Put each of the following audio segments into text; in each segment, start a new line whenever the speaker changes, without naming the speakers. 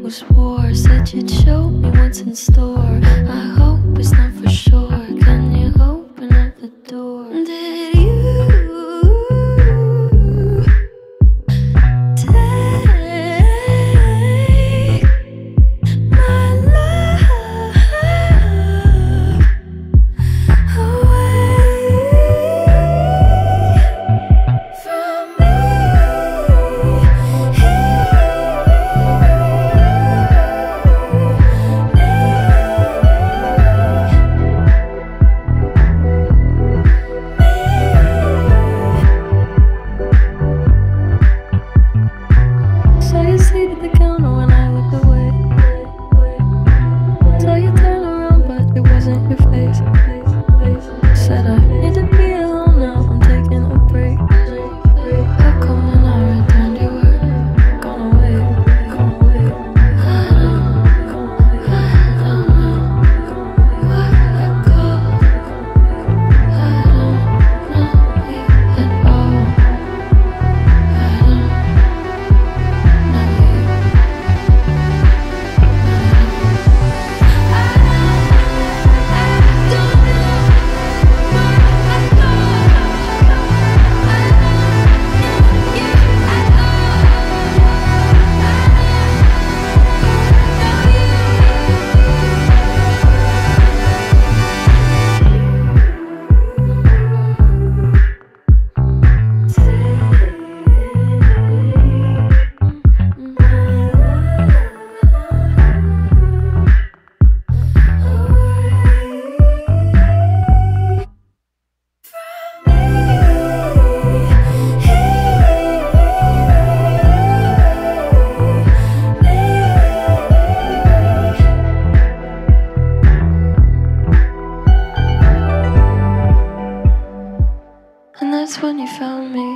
was war. Said you'd show me what's in store. I hope it's not for sure. Can you open up the door? Did you take my love away from me? So you seated the counter when I looked away. So you turned around, but it wasn't your face. Said I need to be alone now, I'm taking a break. How come when I returned you were gone away? I don't know where I go. I don't know you at all. I don't know you. And that's when you found me.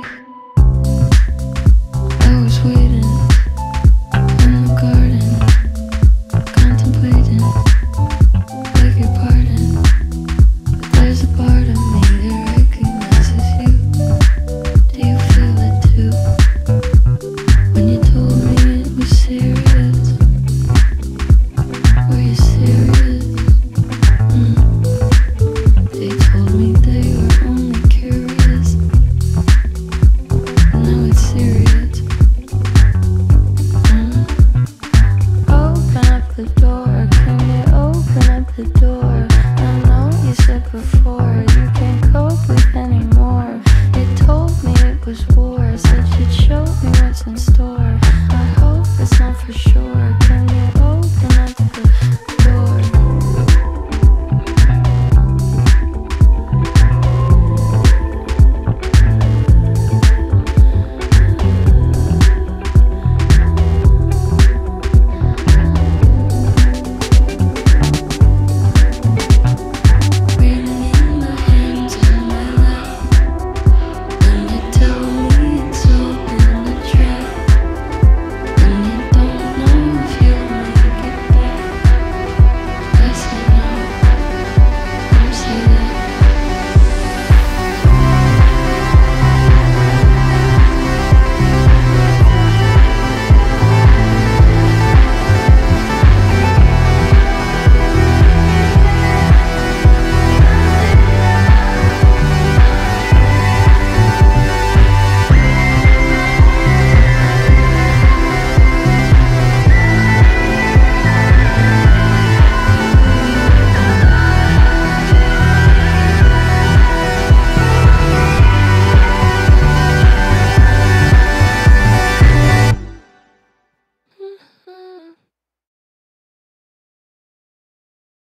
I was waiting in the garden, contemplating, beg your pardon, but there's a part of me that recognizes you. Do you feel it too? When you told me it was serious, were you serious? They told me they were only curious. Now it's serious. Open up the door. Can you open up the door? I know you said before you can't cope with anymore. You told me it was war. Said you'd show me what's in store. I hope it's not for sure. Can